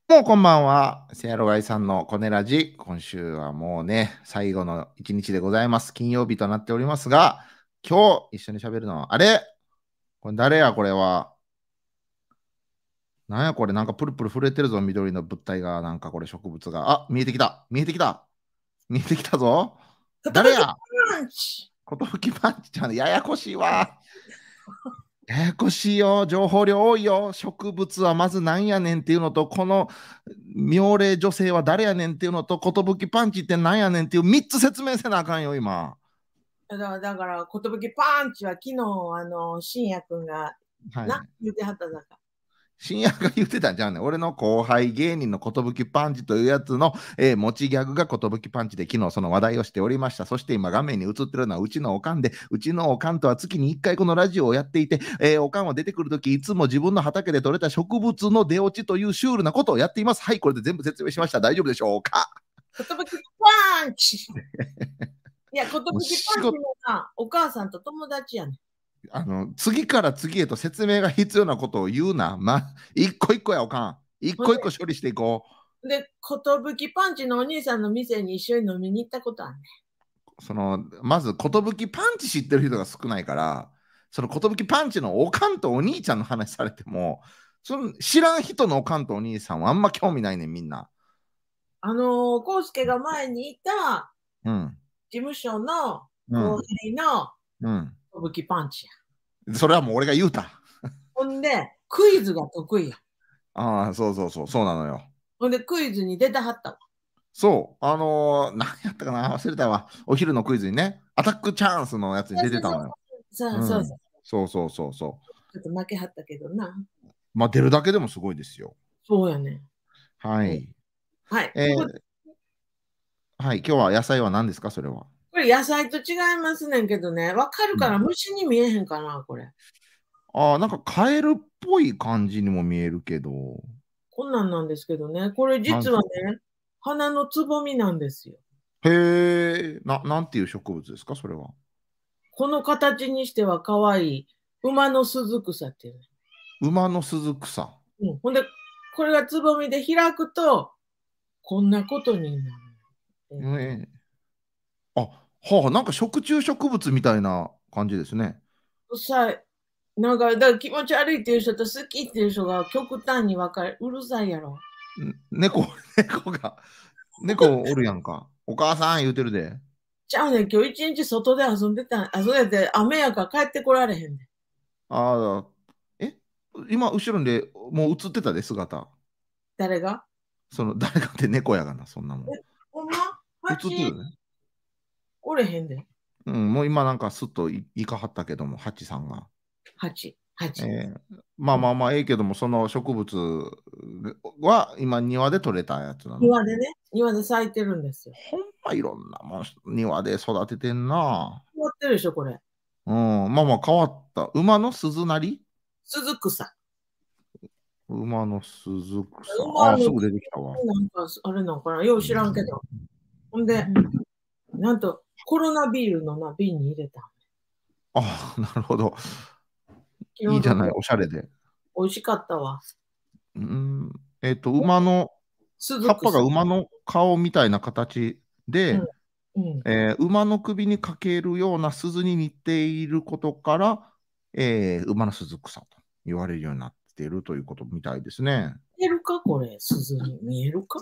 もうこんばんは。せやろがいさんのコネラジ。今週はもうね、最後の一日でございます。金曜日となっておりますが、今日一緒に喋るのは、あれこれ誰やこれは。なんやこれなんかプルプル震えてるぞ、緑の物体が。なんかこれ植物が。あ、見えてきた。見えてきた。見えてきたぞ。 寿誰やパンチ。 ことぶきパンチちゃん、ややこしいわ。ややこしいよ。情報量多いよ。植物はまず何やねんっていうのと、この妙齢女性は誰やねんっていうのと、寿パンチって何やねんっていう3つ説明せなあかんよ、今。 だから、寿パンチは昨日、深夜君が、 はい。 言ってはっただか。 深夜が言ってたんじゃんね。俺の後輩芸人の寿パンチというやつの、持ちギャグが寿パンチで昨日その話題をしておりました。そして今画面に映ってるのはうちのおかんで、うちのおかんとは月に1回このラジオをやっていて、おかんは出てくるときいつも自分の畑で採れた植物の出落ちというシュールなことをやっています。はい、これで全部説明しました。大丈夫でしょうか？ 寿パンチ。いや、寿パンもう仕事チのさ、お母さんと友達やね次から次へと説明が必要なことを言うな。一個一個やおかん。一ん。ほんで、 個一個処理していこ寿パンチのお兄さんの店に一緒に飲みに行ったことあるね。 う。まず、寿パンチ知ってる人が少ないから、その寿パンチのおかんとお兄ちゃんの話されても、その知らん人のおかんとお兄さんはあんま興味ないねん、みんな。 康介が前にいたうん。 事務所の後うん。 輩のうん。 寿パンチや。 それはもう俺が言うた。 ほんで、クイズが得意や。 ああ、そうそうそう、そうなのよ。 ほんで、クイズに出たはったわ。 そう、何やったかな忘れたわ。お昼のクイズにね、アタックチャンスのやつにそうそうそう。 出てたのよ。 そうそうそうん。 う。 そうそうそうそう。 ちょっと負けはったけどな。 まあ、出るだけでもすごいですよ。 そうやね。うん。 はい。 はい。 えーはい。今日は野菜は何ですか、それは。 これ野菜と違いますねんけどね。わかるうん。 から虫に見えへんかな、これ。 ああ、なんかカエルっぽい感じにも見えるけど、 こんなんなんですけどね。これ実はなんですか？ ね、花のつぼみなんですよ。 へえ、なんていう植物ですか、それは。 この形にしては可愛い馬の鈴草っていうね。 馬の鈴草。 うん。ほんで、これがつぼみで開くと、こんなことになる。 ええ、あ、はあ、なんか食虫植物みたいな感じですね。 さい。なんか、だから気持ち悪いっていう人と好きっていう人が極端に分かれ、うるさいやろ。 猫、猫おるやんか。お母さん言うてるで。 ちゃうねん、今日一日外で遊んでた、遊んでて、雨やから帰ってこられへんねん。 ああ、え、今、後ろでもう映ってたで、姿。 誰が？ 誰かって猫やがな、そんなもん。 え、ほんま？ 映ってる蜂ね。 おれへんで。 うん、もう今なんかスッといかはったけども、ハチさんが。 蜂。 まあうん。 まあまあ、ええけども、その植物は今庭で採れたやつなの？ 庭でね、庭で咲いてるんですよ。 ほんまいろんなもん庭で育ててんな。 終わってるでしょ、これ。 うん、まあまあ変わった。馬の鈴なり。 鈴草。 馬の鈴草。ああ、す馬の、 ぐ出てきたわ。 なんか、あれなんかな、よう知らんけど。ほんで、なんと、コロナビールのな、瓶に入れた。 ああ、なるほど。 気の毒。 いいじゃない、おしゃれで。 美味しかったわ。 うん、馬の、葉っぱが鈴草。 馬の顔みたいな形うん。 で、 うん。 馬の首にかけるような鈴に似ていることから、馬の鈴草と言われるようになっているということみたいですね。 見えるかこれ、鈴に見えるか？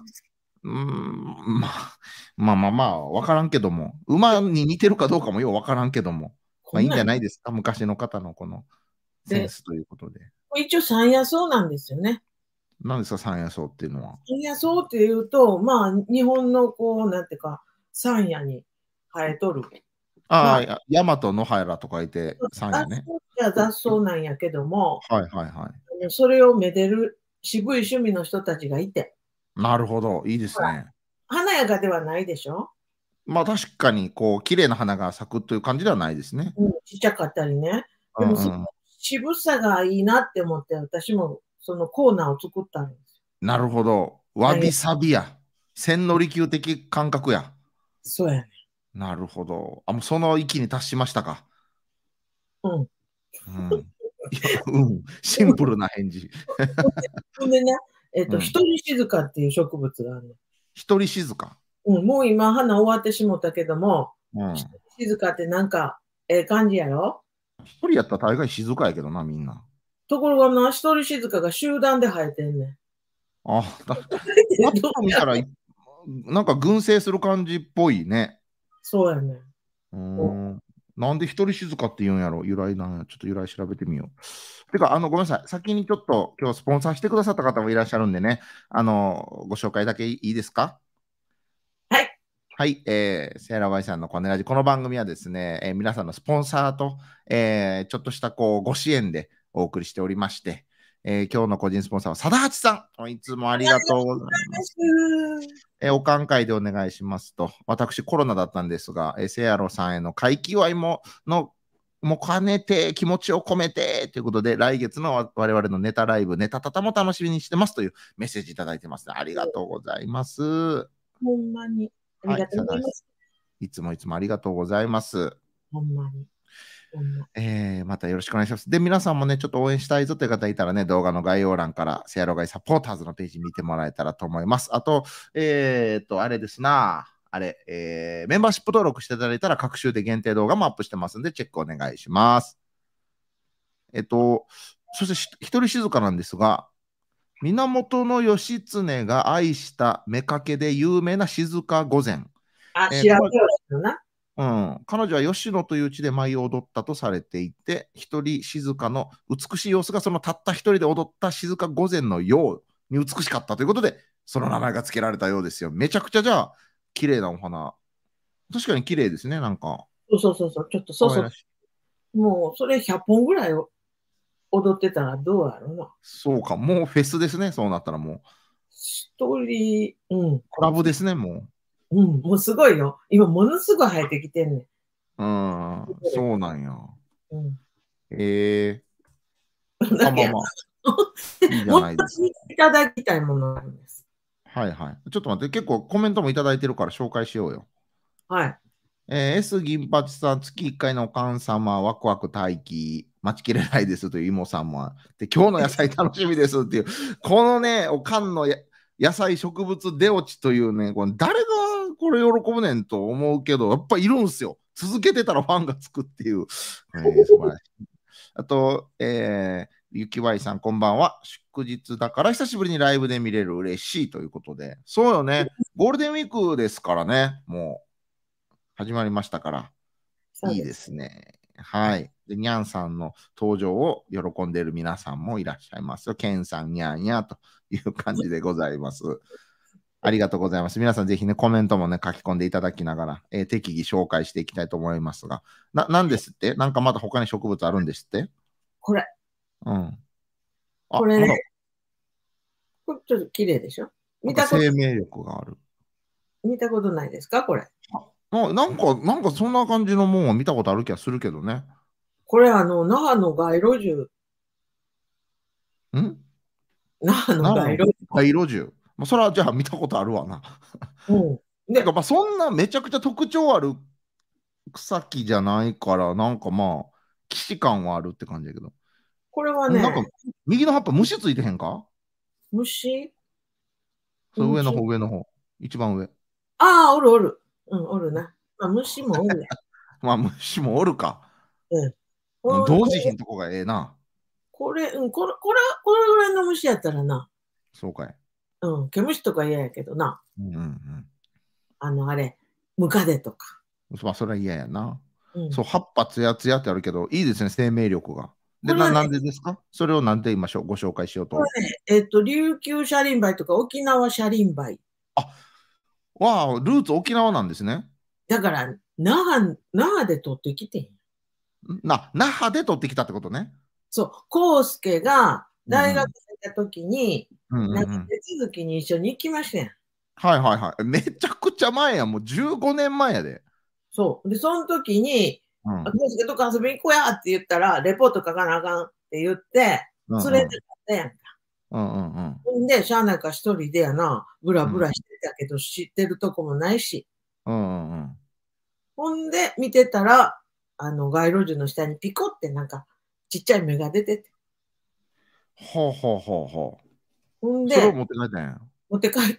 わからんけども、馬に似てるかどうかもようわからんけども、まあいいんじゃこんなんないですか、昔の方のこのセンで、 スということで。 一応山野草なんですよね。 何ですか、山野草っていうのは。 山野草っていうと、まあ、日本のこう、なんていうか、山野に生えとる。まああ、 あ、 大和野原と書いて山雑野ね。 草じゃ雑草なんやけども、 はいはいはい。 それをめでる渋い趣味の人たちがいて、 なるほど、いいでほら、 すね。 華やかではないでしょ？ まあ確かに、こう、綺麗な花が咲くという感じではないですね。 うん、ちっちゃかったりね。でも、そのうんうん。 渋さがいいなって思って、私もそのコーナーを作ったんですなるほど。 よ。はい、 わびさびや。千利休的感覚や。 そうやね。 なるほど。あ、もうその域に達しましたか。 うん。 うん。いや、うん。シンプルな返事。 ほんでね、 一人静かっていう植物があるの。 一人静か。 もう今花終わってしもったけども、 うん。 一人静かってなんか、ええ感じやろ。 一人やったら大概静かやけどな、みんな。 ところがな、一人静かが集団で生えてんねん。 あ、パッと見たら、なんか群生する感じっぽいね。 そうやねん。 なんで一人静かって言うんやろ、由来なんや。ちょっと由来調べてみよう。てか、ごめんなさい。先にちょっと今日スポンサーしてくださった方もいらっしゃるんでね、ご紹介だけいいですか？ はい。 はい、セーラーバイさんのコネラジ、この番組はですね、皆さんのスポンサーと、ちょっとしたご支援でお送りしておりまして、今日の個人スポンサーは貞八さん、いつもありがとうございます。お考えでお願いしますと、私コロナだったんですが、セアロさんへの会期祝いも兼ねて、気持ちを込めてということで、来月の我々のネタライブ、ネタタタも楽しみにしてますというメッセージいただいてます。ありがとうございます。 ほんまに。ありがとうございます。 いつもありがとうございます。 ほんまに。 またよろしくお願いします。で、皆さんもね、ちょっと応援したいぞという方いたらね、動画の概要欄からセアロガイサポーターズのページ見てもらえたらと思います。あと、あれですな、メンバーシップ登録していただいたら、各週で限定動画もアップしてますんで、チェックお願いします。そして一人静かなんですが、源義経が愛した妾で有名な静御前。 知らんけどな。 彼女は吉野という地で舞を踊ったとされていて、一人静かの美しい様子がそのたった一人で踊った静御前のように美しかったということで、その名前が付けられたようですよ。めちゃくちゃじゃあ、綺麗なお花。確かに綺麗ですね、なんか。 そう、ちょっとそう。もうそれ100本ぐらい踊ってたらどうやろうな。 そうか、もうフェスですね、そうなったらもう。 一人、 コラボですね、もう。もうすごいよ。今、ものすごい生えてきてんねん。 そうなんや。 だけど、 いいじゃないですか。 いただきたいものがあるんです。 はいはい。ちょっと待って、結構コメントもいただいてるから紹介しようよ。 はい。 S 銀八さん、月1回のおかん様、ワクワク待機、待ちきれないですという妹さんもで、今日の野菜楽しみですっていう、このね、おかんの野菜植物出落ちというね、これ誰がこれ喜ぶねんと思うけど、やっぱいるんすよ。続けてたらファンがつくっていう、素晴らしい。あと、ゆきわいさん、こんばんは。祝日だから久しぶりにライブで見れる嬉しいということで、そうよね、ゴールデンウィークですからね、もう。始まりましたから、いいですね。はい。で、にゃんさんの登場を喜んでいる皆さんもいらっしゃいますよ。けんさん、にゃんやという感じでございます。ありがとうございます。皆さんぜひね、コメントもね、書き込んでいただきながら、適宜紹介していきたいと思いますが、なんですって？なんかまだ他に植物あるんですって？ これ。 これね。 これちょっと綺麗でしょ？ 生命力がある。 見たことないですか、これ。 なんかそんな感じのもんは見たことある気がするけどね。 これ那覇の街路樹。那覇の街路樹。 街路樹。それはじゃあ見たことあるわな。てかそんなめちゃくちゃ特徴ある草木じゃないから、なんか既視感はあるって感じだけど。 これはね、 なんか右の葉っぱ虫ついてへんか？ 虫？ そう、上の方。一番上。 おる。おるな。虫もおるね。 虫もおるか。同時品とこがええな。 これぐらいの虫やったらな。 そうかい。 毛虫とか嫌やけどな。あれ、ムカデとか。 それは嫌やな。そう、葉っぱツヤツヤってあるけど、いいですね、生命力が。で、なんでですか？それをなんで今ご紹介しようと。 琉球シャリンバイとか沖縄シャリンバイ。 ルーツ沖縄なんですね。 だから、那覇で取ってきてん。 那覇で取ってきたってことね。 そう、康介が大学生の時に、手続きに一緒に行きましてん。 めちゃくちゃ前や、もう15年前やで。 そう。で、その時に、康介とか遊びに行こうやって言ったら、レポート書かなあかんって言って、連れてったやんか。ほんで、しゃあないか一人でやな、ブラブラしてたけど、知ってるとこもないし。ほんで、見てたら、街路樹の下にピコってなんか、ちっちゃい芽が出てて。 ほんで、 それを持って帰ったんや。 持って帰って、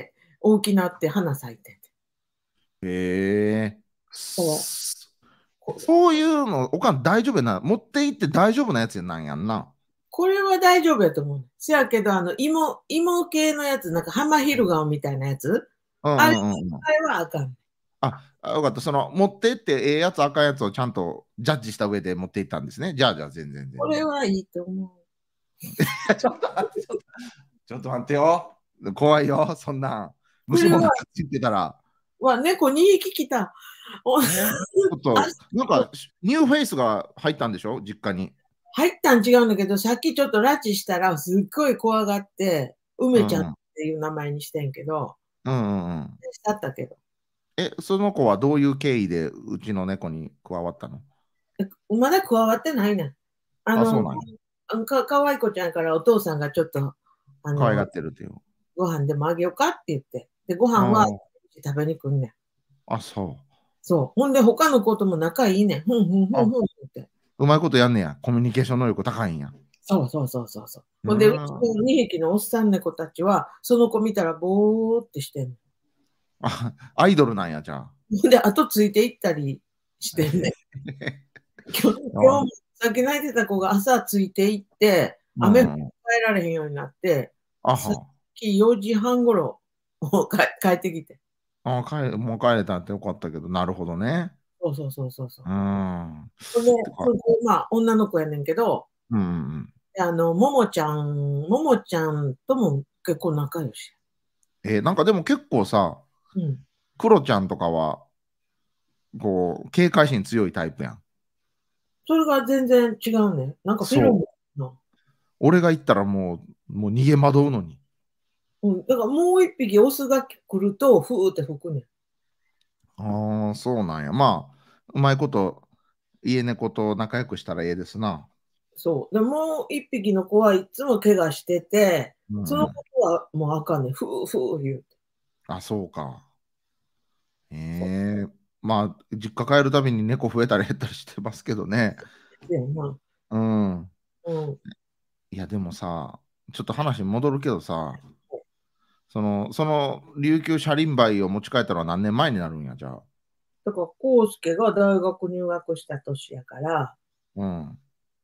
大きなって花咲いてて。 へえ。 だから、 そういうの、おかん大丈夫やな。持って行って大丈夫なやつなんやんな。 これは大丈夫やと思う。せやけど、芋系のやつ、なんかハマヒルガオみたいなやつ、 うんあれうんうんうん。 はあかん。 よかった。持ってってええやつ、赤いやつをちゃんとジャッジした上で持っていったんですね。じゃあ、全然全然。 これはいいと思ちょっと待って、ちょっと待ってよ。怖いよ、そんなん。 う。これは、 虫もなんかついてたら。 猫2匹来た。おちょっと、なんか、ニューフェイスが入ったんでしょ実家に。 入ったん違うんだけど、さっきちょっと拉致したら、すっごい怖がって、梅ちゃんっうんうん。 ていう名前にしてんけど、 うんうんうん。 だったけど。 その子はどういう経緯でうちの猫に加わったの？ まだ加わってないねん。あそうの、 なんや。 かわい子ちゃんからお父さんがちょっと、あ可愛がの、 ってるっていう。 ご飯でもあげようかって言って。で、ご飯はあ食べに来んねん。 そう。 そう。ほんで、他の子とも仲いいねん。ふんふんふんあ、 ふんって。 うまいことやんねや。コミュニケーション能力高いんや。 そうそうそうそうそう。 うほんで、うちん。 の2匹のおっさん猫たちは、その子見たらぼーってしてんの。 アイドルなんや、じゃあ。 ほんで、後ついていったりしてんねん。今日もさっき泣いてた子が朝ついていって、雨降ってうん。 帰られへんようになって、さっは。 き4時半ごろ帰ってきて。 もう帰れたってよかったけど、なるほどね。 そうそうそうそうそう。 うん。 ほんで、 てか、 それでまあ、女の子やねんけど、 うん。 でももちゃんとも結構仲良し。 なんかでも結構さ、 うん。 クロちゃんとかは、こう、警戒心強いタイプやん。 それが全然違うね。なんかフィルムそう。 の。 俺が行ったらもう逃げ惑うのに。 うん。だからもう一匹オスが来ると、ふーって吹くねん。 ああ、そうなんや。まあ、うまいこと、家猫と仲良くしたらええですな。 そう。で、もう一匹の子はいつも怪我してて、そのうん。 子はもうあかんねん。ふーふー言うて。 そうか。 そまあ、実家帰るたびに猫増えたり減ったりしてますけどね。 うやな。 うん。 うん。 いや、でもさ、ちょっと話戻るけどさ、その琉球車輪梅を持ち帰ったのは何年前になるんや、じゃあ。 だから、コウスケが大学入学した年やから、 うん。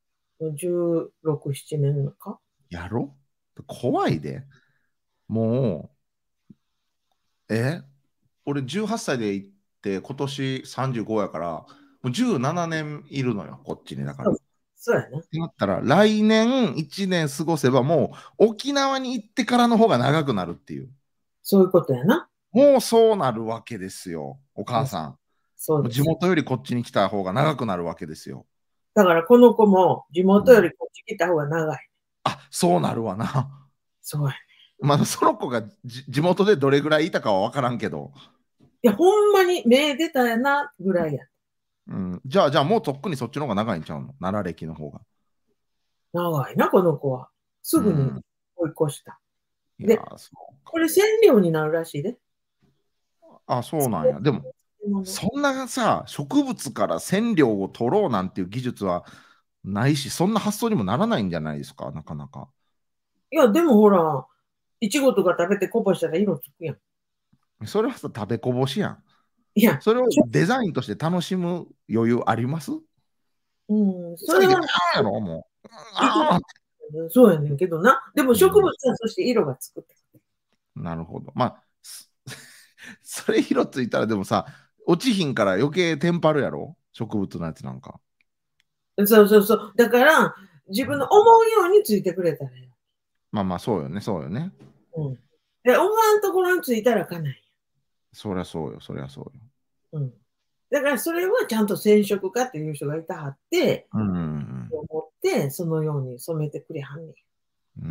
16、7年か。 やろ怖いで。もう、俺18歳で行って、今年35やから、もう17年いるのよ、こっちに。だから。 そうそうやな。 ってなったら、来年1年過ごせば、もう沖縄に行ってからの方が長くなるっていう。 そういうことやな。 もうそうなるわけですよ、おうん、 母さん。もう地そうです。 元よりこっちに来た方が長くなるわけですよ。 だから、この子も地うん、 元よりこっち来た方が長い。 そうなるわな。 そうやね。 まだその子が地元でどれぐらいいたかは分からんけど、 いや、ほんまに目出たやな、ぐらいや。 うん、じゃあもうとっくにそっちの方が長いんちゃうの？奈良歴の方が。 長いな、この子は。すぐにうん。 追い越した。 いやで、 そうか。 これ染料になるらしいで。 そうなんや。でも、そんなさ、植物から染料を取ろうなんていう技術はないし、そんな発想にもならないんじゃないですか、なかなか。 いや、でもほら、いちごとか食べてこぼしたら色つくやん。 それはさ、食べこぼしやん。 いや、 それをデザインとして楽しむ余裕あります？ うん、それは、 それで、やろ、もう。 いちあごそうやねんけどな。でもうん、 植物はそして色がつくって。 なるほど。まあ、それ色ついたらでもさ、落ちひんから余計テンパるやろ植物のやつなんか。 そうそうそう。だから、自分の思うようについてくれたらいい。 まあまあ、そうよね、そうよね。 うん。で、思わんところについたらかない。 そりゃそうよ、そりゃそうよ。 うん。だからそれはちゃんと染色家っていう人がいたはって、 うん、 思って、そのように染めてくれはんねん。 うん、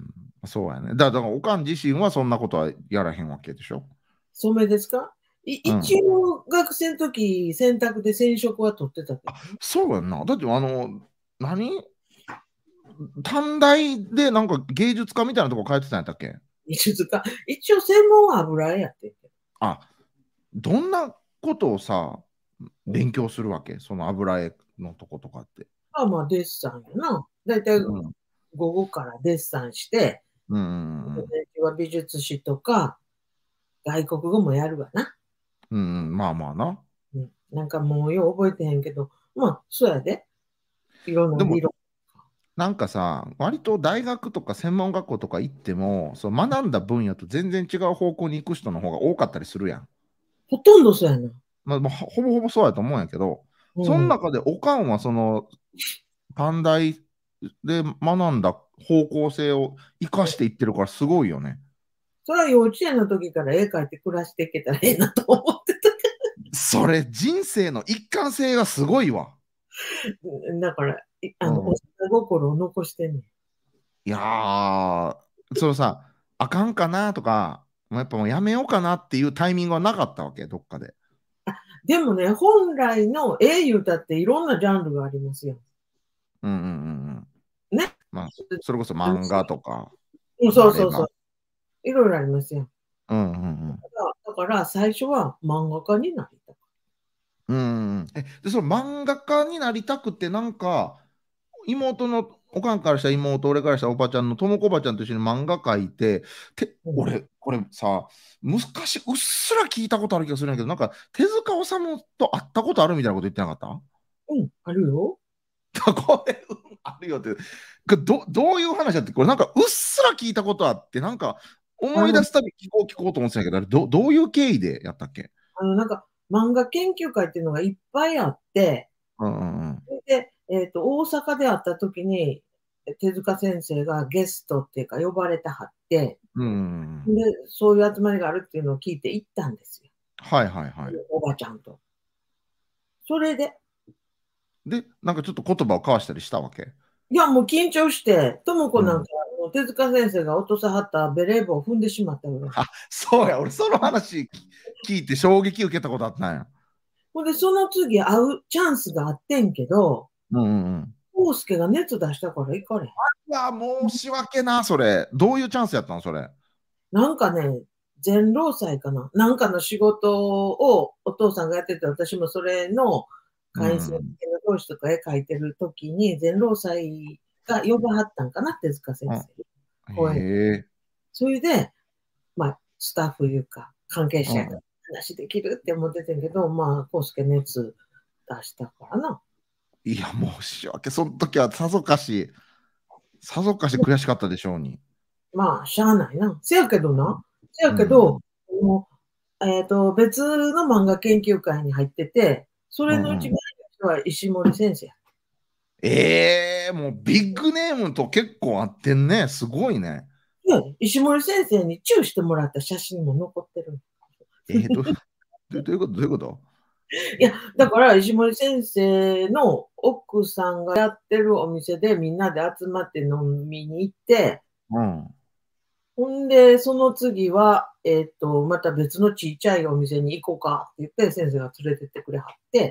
そうやね。だから、おかん自身はそんなことはやらへんわけでしょ。 染めですか？ うん。 一応、学生の時、選択で染色は取ってたけどね。 そうやんな。だって、何短大でなんか芸術家みたいなとこ通ってたんやったっけ？ 美術家。一応、専門は油絵やってんけあ、どんなことをさ、 ど。うん。 勉強するわけその油絵のとことかって。 まあ、デッサンやな。だいたいうん。 午後からデッサンして、 うんうんうん。 私は美術史とか、外国語もやるわな。 うんうん、まあまあな。 うん、なんかもうよう覚えてへんけど、まあ、そうやで。いろんなでも、 理論。 なんかさ、割と大学とか専門学校とか行っても、そう学んだ分野と全然違う方向に行く人の方が多かったりするやん。 ほとんどそうやな。 まあ、ほぼほぼそうやと思うんやけど、そのうん。 中でおかんはその短大で学んだ方向性を生かしていってるからすごいよね。 それは幼稚園の時から絵描いて暮らしていけたらええなと思ってた。 それ人生の一貫性がすごいわ。 だから、 うん。 幼心を残してんねん。 いやー、そのさ、あかんかなとか、もうやっぱもうやめようかなっていうタイミングはなかったわけ、どっかで。 でもね、本来の絵言うたっていろんなジャンルがありますよ。 うんうんうんうん。 ね。 まあ、それこそ漫画とかうん、 もあれば。 そうそうそう。いろいろありますよ。 うんうんだから最初は漫画家になりたかっうん。うんうん。で、その漫画家になりたくて、なんか、妹の、おかんからした妹、俺からしたおばちゃんのともこばちゃんと一緒に漫画描いて、 た。うん。 俺、これさ、昔うっすら聞いたことある気がするんだけど、なんか手塚治虫と会ったことあるみたいなこと言ってなかった？ うん、あるよ。 これ、あるよって。どういう話だって、これなんかうっすら聞いたことあって、なんか思い出あの、 すたび聞こうと思ってたんやけど、あれどういう経緯でやったっけ？ なんか漫画研究会っていうのがいっぱいあって、 うんうんうん。 で、大阪で会った時に、手塚先生がゲストっていうか呼ばれたはって、 うんうんうん。 で、そういう集まりがあるっていうのを聞いて行ったんですよ。 はいはいはい。 おばちゃんと。それで、 で、なんかちょっと言葉を交わしたりしたわけ？ いや、もう緊張して、とも子なんか、 うん。 手塚先生が落とさはったベレー帽を踏んでしまったぐらい。 あ、そうや、俺その話聞いて衝撃受けたことあったんや。 ほんで、その次会うチャンスがあってんけど、 うんうんうん。 康介が熱出したから行かれへん。 うわ、申し訳な、それ。どういうチャンスやったの、それ？ なんかね、全労祭かな。なんかの仕事をお父さんがやってて、私もそれのうん会員制のうん教師とか絵描いてる時に、全労祭が呼ばはったんかな、手塚先うん。 生。公演。 へえ。 それで、まあ、スタッフいうか、関係者がうん。 話できるって思ってたんけど、まあ、康介熱出したからな。 いや、申し訳、その時はさぞかし悔しかったでしょうに。 まあ、しゃあないな。せやけどな。せやうん。 けど、も別の漫画研究会に入ってて、それの一番うんうん。 人は石森先生や。 もうビッグネームと結構合ってんね。すごいね。 で、石森先生にチューしてもらった写真も残ってる。 どういうこと？ いや、だから石森先生の奥さんがやってるお店でみんなで集まって飲みに行って、 うん。 ほんで、その次は、また別のちっちゃいお店に行こうかって言って、先生が連れてってくれはって、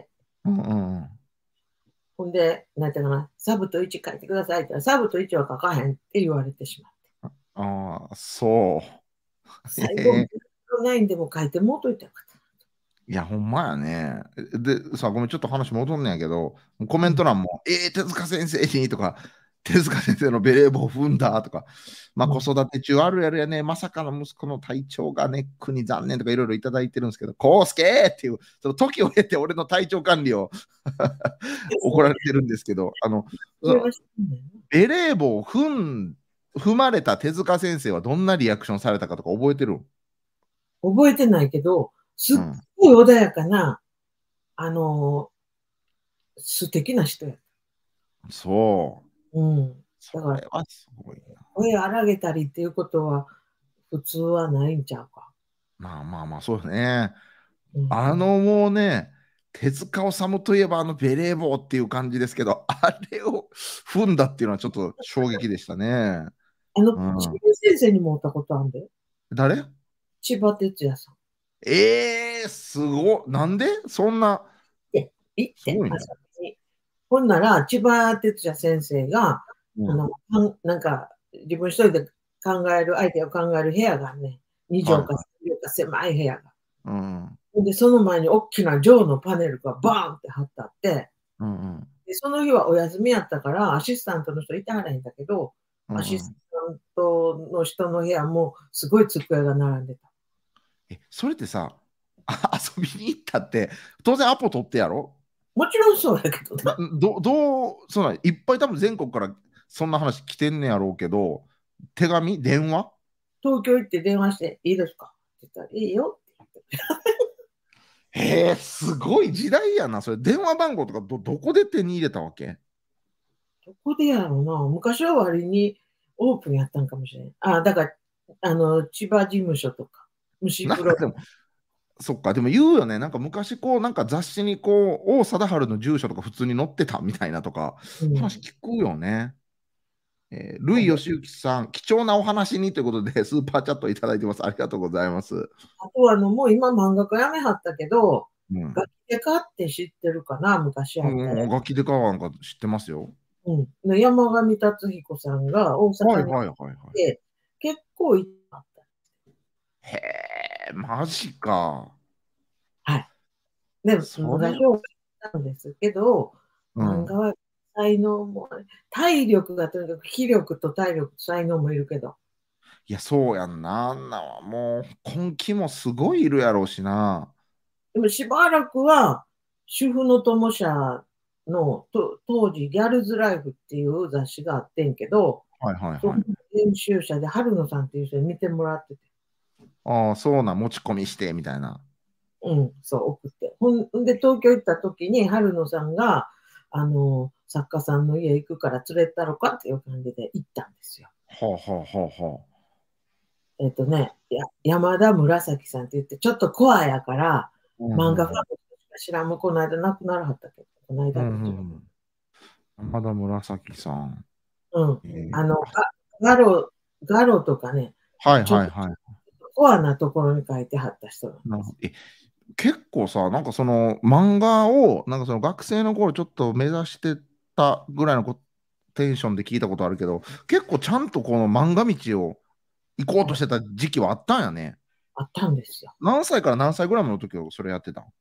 うんうんうん。 ほんで、なんていうかな、サブと1書いてくださいって言ったら、サブと1は書かへんって言われてしまって。 ああ、そう。 最後、9でも書いてもうといたらよかっいや、ほんまやね。で、さ、ごめん、ちょっと話戻んねんやけど、コた。うん。 メント欄も、手塚先生にとか、手塚先生のベレー帽踏んだとか、まあ、子うん。 育て中あるやるやね、まさかの息子の体調がネックに残念とかいろいろいただいてるんですけど、コウスケっていう、その時を経て俺の体調管理を怒られてるんですけど、そのそれは知ってんだよね。 ベレー帽を踏まれた手塚先生はどんなリアクションされたかとか覚えてる？ 覚えてないけど、すっうん。 ごい穏やかな、あの素敵な人や。 そう。 うん。だから、 それはすごいな。 声荒げたりっていうことは普通はないんちゃうか。 まあまあまあ、そうですね。 うん。 もうね、手塚治虫といえばベレー帽っていう感じですけど、あれを踏んだっていうのはちょっと衝撃でしたね。うん。 千葉先生にも会ったことあるんで。 誰？ 千葉哲也さん。 すごい。なんでそんな、 行って、 すごいね。 遊びに。ほんなら、千葉哲也先生が、 うん。 なんか、自分一人で考える、アイデアを考える部屋がね、2畳かはいはい。 3畳か狭い部屋が。 うん。 で、その前に大きな錠のパネルがバーンって貼ってあって、 うんうん。 で、その日はお休みやったから、アシスタントの人いてはらへんだけど、 うんアシスタン担当の人の部屋もすごい机が並んでた。 それってさ、遊びに行ったって、当然アポ取ってやろ？ もちろんそうやけどな。 いっぱい多分全国からそんな話来てんねやろうけど、手紙電話？ 東京行って電話していいですかって言ったらいいよって言って。 へえ、すごい時代やな。それ、電話番号とかどこで手に入れたわけ？ どこでやろうな。昔は割にオープンやったんかもしれない。だから、千葉事務所とか、虫プロ。 でも、そっか、でも言うよね。なんか昔、なんか雑誌に王貞治の住所とか普通に載ってたみたいなとか、話聞くよね。ルイ義行さん、貴重なお話にということで、スーパーチャットいただいてます。ありがとうございます。 あとはもう今漫画家やめはったけど、ガキデカって知ってるかな、昔あった。 ガキデカなんか知ってますよ。 山上達彦さんが大阪に行って、 結構行った。 へえ、マジか。 はい。で、昔は行ったんですけど、漫画は才能も、体力がとにかく、気力と体力と才能もいるけど。 いや、そうやんな。もう、根気もすごいいるやろうしな。 でもしばらくは、主婦の友社の当時、ギャルズライフっていう雑誌があってんけど、編集者で春野さんっていう人に見てもらってて。 ああ、そうな、持ち込みしてみたいな。 そう、送って。ほんで、東京行った時に、春野さんが、作家さんの家行くから連れたろかっていう感じで行ったんですよ。山田紫さんって言って、ちょっとコアやから、漫画ファンの人しか知らんもこの間亡くならはったけど、この間山田紫さん。 ガロとかね、コアなところに書いてはった人なんです。 結構さ、なんかその漫画を、なんかその学生の頃ちょっと目指してたぐらいのテンションで聞いたことあるけど、結構ちゃんとこの漫画道を行こうとしてた時期はあったんやね。 あったんですよ。 何歳から何歳ぐらいの時をそれやってたん？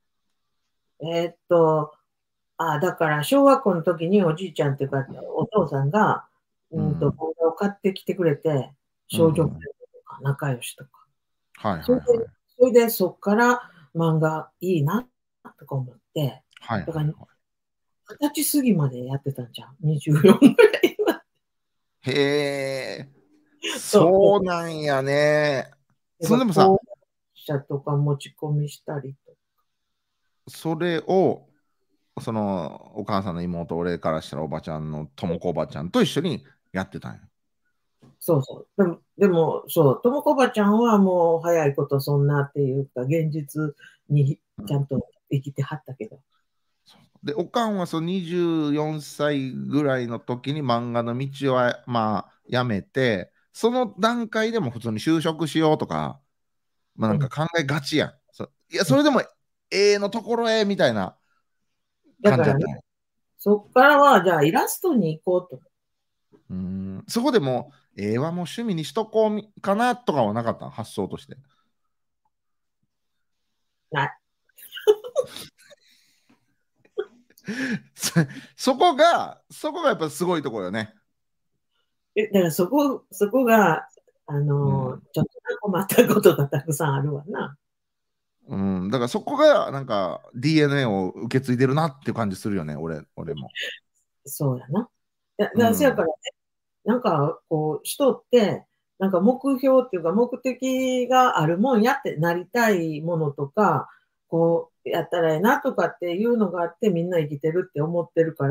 だから小学校の時におじいちゃんっていうか、お父さんが、漫画を買ってきてくれて、少女漫画とか仲良しとか。それでそっから漫画いいなとか思って、だから20歳過ぎまでやってたんじゃん。24ぐらいは。 へえ、そうなんやね。それでもさ、 社とか持ち込みしたりとか。 それを、そのお母さんの妹、俺からしたらおばちゃんのともこおばちゃんと一緒にやってたんや。 そうそう。でも、そう、ともこばちゃんはもう早いことそんなっていうか、現実にちゃんと生きてはったけど。 で、おかんはその24歳ぐらいの時に漫画の道はやめて、その段階でも普通に就職しようとか、なんか考えがちやん。いや、それでものところへみたいな感じだったんや。 そっからは、じゃあイラストに行こうと。 そこでもはもう趣味にしとこうかなとかはなかった発想として。 ない。 そこがやっぱすごいところよね。 だからそこが、ちょっと困ったことがたくさんあるわな。 だからそこがなんか DNA を受け継いでるなっていう感じするよね、俺も。 そうやな。せやからね、なんかこう、人って、なんか目標っていうか目的があるもんやってなりたいものとか、こうやったらええなとかっていうのがあってみんな生きてるって思ってるから、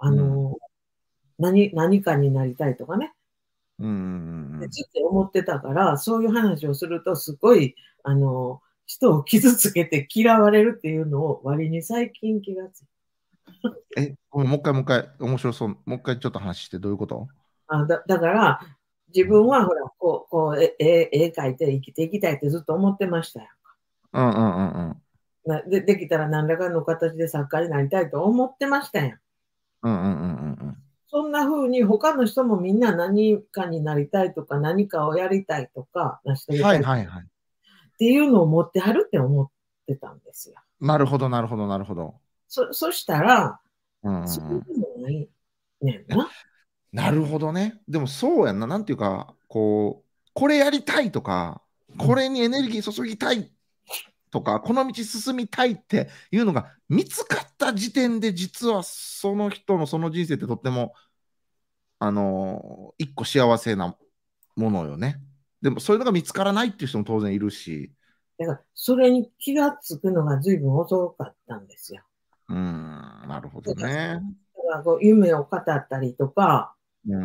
何かになりたいとかね。ずっと思ってたから、そういう話をするとすごい、人を傷つけて嫌われるっていうのを割に最近気がついた。もう一回、面白そう。もう一回ちょっと話してどういうこと？ だから、自分はほら、絵描いて生きていきたいってずっと思ってましたよ。できたら何らかの形で作家になりたいと思ってましたよ。そんな風に他の人もみんな何かになりたいとか何かをやりたいとか成し遂げたいっていうのを持ってはるって思ってたんですよ。 なるほど。 そしたら、そういうのないねんな。 なるほどね。でもそうやんな。なんていうか、こう、これやりたいとか、これにエネルギー注ぎたいとか、この道進みたいっていうのが見つかった時点で、実はその人のその人生ってとっても、一個幸せなものよね。でもそういうのが見つからないっていう人も当然いるし。 だから、それに気がつくのが随分遅かったんですよ。 なるほどだから、 ね。 こう夢を語ったりとか、 うん。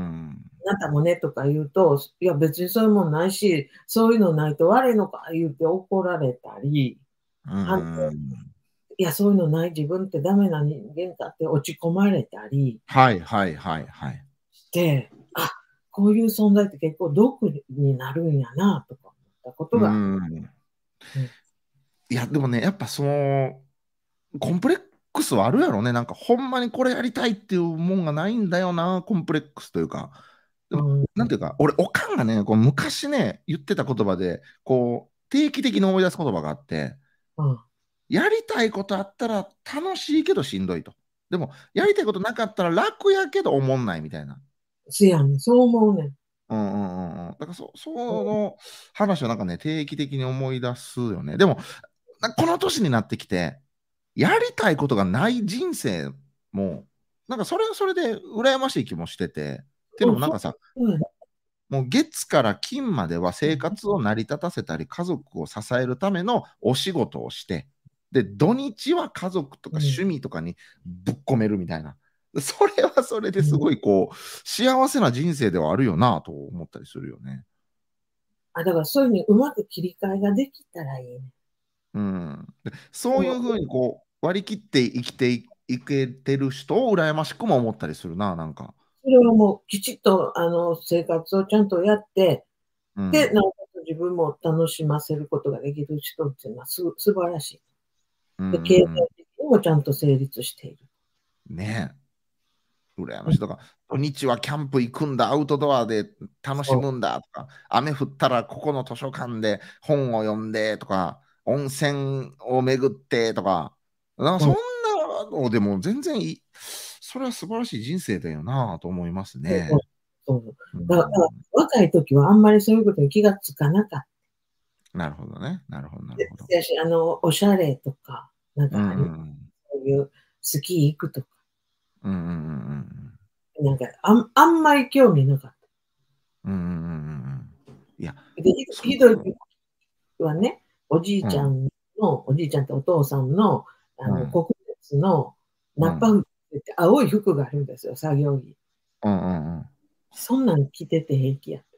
あなたもねとか言うと、いや別にそういうもんないし、そういうのないと悪いのか言って怒られたり、 うあのん。 いや、そういうのない自分ってダメな人間かって落ち込まれたりはいはいはいはい。 して、あ、こういう存在って結構毒になるんやなとか思ったことうが、 ん。 うん、 いや、でもね、やっぱその、コンプレックスはあるやろね。なんか、ほんまにこれやりたいっていうもんがないんだよな、コンプレックスというか。でも、 うん、 なんていうか、俺、おかんがね、こう昔ね、言ってた言葉で、こう、定期的に思い出す言葉があって、 うん、 やりたいことあったら楽しいけどしんどいと。でも、やりたいことなかったら楽やけどおもんないみたいな。 せやねん、そう思うねん。 うんうんうんうん。だからそうん、 の話をなんかね、定期的に思い出すよね。でも、この年になってきて、やりたいことがない人生も、なんかそれはそれで羨ましい気もしてて、っていうのうん、そもなんかさ、 うやねもう月から金までは生ん。 活を成り立たせたり、家族を支えるためのお仕事をして、で、土日は家族とかうん、 趣味とかにぶっ込めるみたいな。それはそれですうん。 ごいこう、幸せな人生ではあるよなと思ったりするよね。 あ、だからそういうふうにうまく切り替えができたらいいね。 うん。でそういうふうそにこう、割り切って生きていけてる人を羨ましくも思ったりするな、なんか。 れはもうきちっと生活をちゃんとやって、で、 うん。 なおかつ自分も楽しませることができる人っていうのは素晴らしい。 うんうで、経済ん的にもちゃんと成立している。 うん。ねえ。羨うん、 ましい。だから、土日はキャンプ行くんだ、アウトドアで楽しそむんだとか、雨降ったらここの図書館で本を読んでとか、温泉を巡ってとか、なんかう。うん、 そんなのでも全然いい。それは素晴らしい人生だよなと思いますそうそうね。 そう。 うだからん、 若い時はあんまりそういうことに気がつかなかっなるほどね。なるほど、なたるほど。 し、おしゃれとか、なんうんかあり、 うんそういうスキー行くとか、 うんうんうんうんなんかあんまり興味なかっうんうんうんうんうんいや、 た。で、 そう、 ひどい時はね、 うん、 おじいちゃんとお父さんの、 うん、 国鉄のうん、 ナッパ服って言って青い服があるんですよ、作業着。 うんうんうん。 そんなん着てて平気や。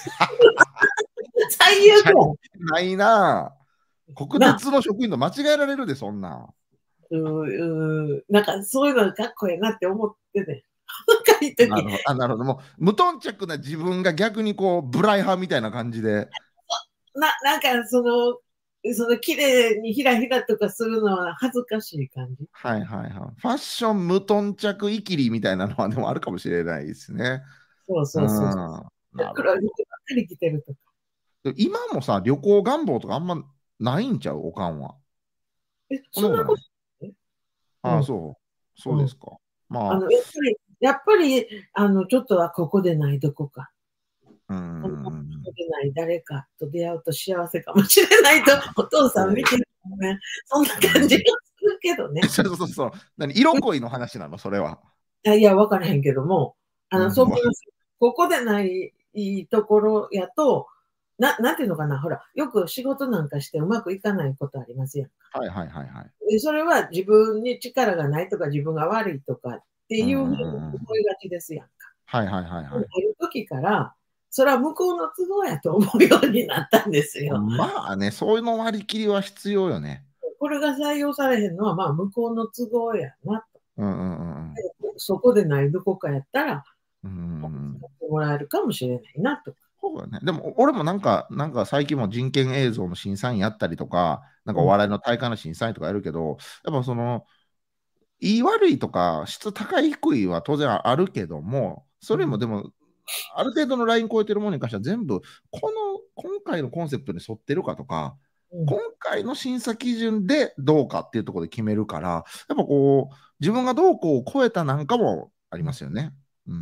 最悪チャリや。 ないな。国な、 鉄の職員と間違えられるで、そんな。 なんかそういうのがかっこいいなって思ってて、若い時、 なるほど。あ、なるほど。もう無頓着な自分が逆にこう、ブライ派みたいな感じで。 なんかその綺麗にひらひらとかするのは恥ずかしい感じ。 はいはいはい。ファッション無頓着いきりみたいなのはでもあるかもしれないですね。 そううん。 そうそう。 なるほど。 黒い服ばっかり着てるとか。 で今もさ、旅行願望とかあんまないんちゃうおかんは。そんなそんなことことない。 ね。 ああ、 うん。 そう。そううん。 ですか。まやっぱり、ちょっとはここでないどこか、 あ、うここん。 でない誰かと出会うと幸せかもしれないと、お父さん見そてるのね、そんなう。う感じがん。 するけどね。 そうそうそう。色恋の話なの、それは。 いや、わからへんけども、 うん。 そう思います。ここでないところやと、なんていうのかな、ほら、よく仕事なんかしてうまくいかないことありますやん。 はいはいはいはい。 で、それは自分に力がないとか、自分が悪いとかってうんうんいうふうにうんうん。 思いがちですやんか。 はいはいはいはい。 ある時から、それは向こうの都合やと思うようになったんですよ。 まあね、そういうの割り切りは必要よね。 これが採用されへんのは、まあ、向こうの都合やなと。 うんうんうんうん。 そこでないどこかやったら、 うんうんうん。 使ってもらえるかもしれないなと。 そうだね。でも、俺もなんか最近も人権映像の審査員やったりとか、なんかおうん、 笑いの大会の審査員とかやるけど、やっぱその、言い悪いとか、質高い低いは当然あるけども、それもでも、ある程度のライン超えてるものに関しては全部、今回のコンセプトに沿ってるかとか、 うん、 今回の審査基準でどうかっていうところで決めるから、やっぱこう、自分がどうこう超えたなんかもありますよね。うん。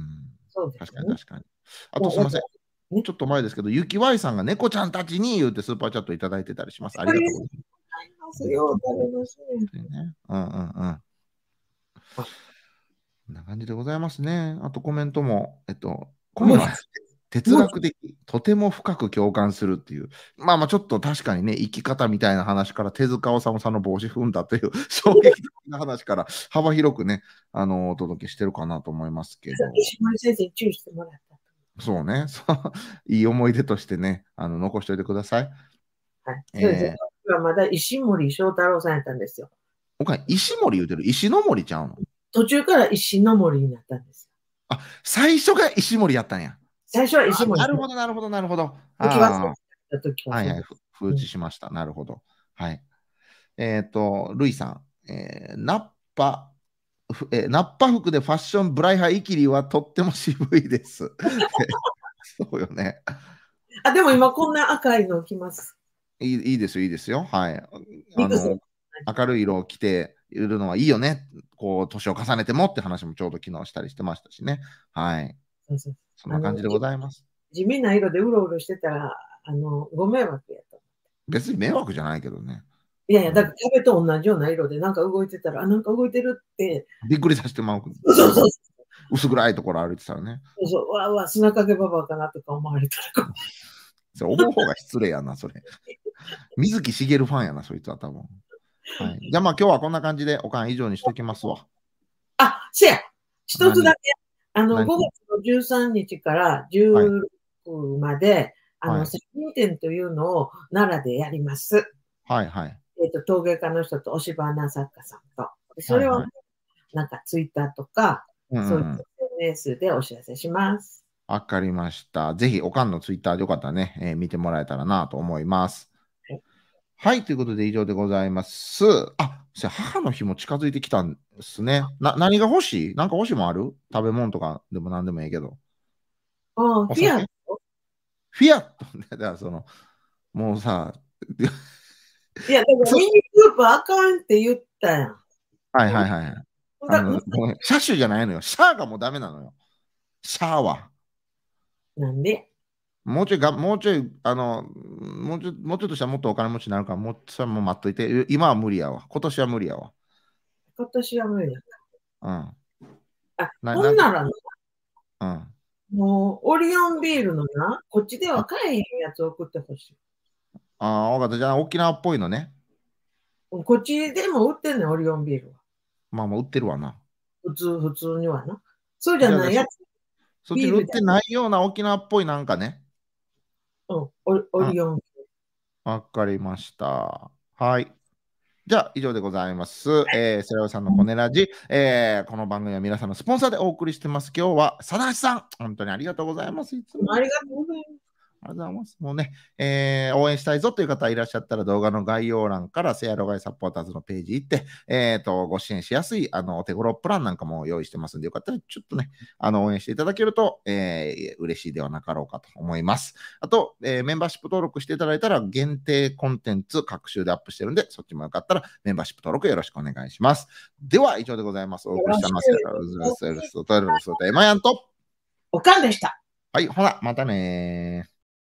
そうですね。 確かに確かに。あとすみません。ちょっと前ですけど、ゆきわいさんが猫ちゃんたちに言うてスーパーチャットいただいてたりします。ありがとうございます。よ、食べますね。うんうんうん。こんな感じでございますね。あとコメントも、今夜は哲学的、とても深く共感するっていう、まあまあちょっと確かにね、生き方みたいな話から手塚治虫さんの帽子踏んだという衝撃的な話から幅広くね、お届けしてるかなと思いますけど。 石森先生に注意してもらった。 そうね、いい思い出としてね、残しておいてください。 はい。そうですね。まだ石森章太郎さんやったんですよ。 僕は石森言うてる。石の森ちゃうの？ 途中から石の森になったんですよ。あ、最初が石森やったんや。 最初は石森。 なるほど、なるほど、なるほど。 時ははいはい、封じしました。なるほど。はい。ルイさん、ナッパ服でファッションブライハイキリはとっても渋いです。そうよね。 あ、でも今こんな赤いの着ます。 いいですよ、いいですよ。はい。明るい色を着ているのはいいよね。こう、年を重ねてもって話もちょうど昨日したりしてましたしね。はい。そんな感じでございます。 地味な色でうろうろしてたら、ご迷惑やと。 別に迷惑じゃないけどね。 いやいや、だから壁と同じような色でなんか動いてたら、なんか動いてるって。 びっくりさせてまう。薄暗いところ歩いてたらね。 そう、わわ、砂かけばばかなとか思われたら。 それ思う方が失礼やな、それ。水木しげるファンやな、そいつは多分。はい、じゃあまあ今日はこんな感じでおかん以上にしときますわ。 あ、せや、一つだけ、5月の13日から16まで、作品展というのを奈良でやります。 はいはい。 陶芸家の人と押し花作家さんと。それを、なんかツイッターとか、そういう SNS でお知らせします。 わかりました。ぜひおかんのツイッターでよかったらね、見てもらえたらなと思います。はい、ということで以上でございます。あ、母の日も近づいてきたんですね。何が欲しい？なんか欲しいもんある？食べ物とかでも何でもいいけど。 フィアット？ フィアットね。だからもうさ。 いや、だからミニスープあかんって言ったやん。 はいはいはい。車種じゃないのよ。シャアがもうダメなのよ。シャアは。 なんで？ もうちょい、もうちょっとしたらもっとお金持ちになるから、それも待っといて。今は無理やわ。今年は無理やわ。 今年は無理や。 うん。 ほんならな、 もう、オリオンビールのな、こっちでは買えへんやつ送ってほしい。 わかった。じゃあ、沖縄っぽいのね。 こっちでも売ってんねん、オリオンビールは。 まあ、売ってるわな。 普通にはな。そうじゃないやつ。 そっちに売ってないような沖縄っぽいなんかね。 オリオン。 わかりました。はい。じゃあ、以上でございます。セラオさんのコネラジ、この番組は皆さんのスポンサーでお送りしてます。今日は、貞橋さん、本当にありがとうございます。いつも。 ありがとうございます。 ありがとうございます。もうね、応援したいぞという方いらっしゃったら動画の概要欄からセアロガイサポーターズのページ行って、ご支援しやすいお手頃プランなんかも用意してますんで、よかったらちょっとね、応援していただけると、嬉しいではなかろうかと思います。あと、メンバーシップ登録していただいたら限定コンテンツ各週でアップしてるんで、そっちもよかったらメンバーシップ登録よろしくお願いします。では、以上でございます。お送りしたのはエマヤンとおかんでした。 はい、ほら、またね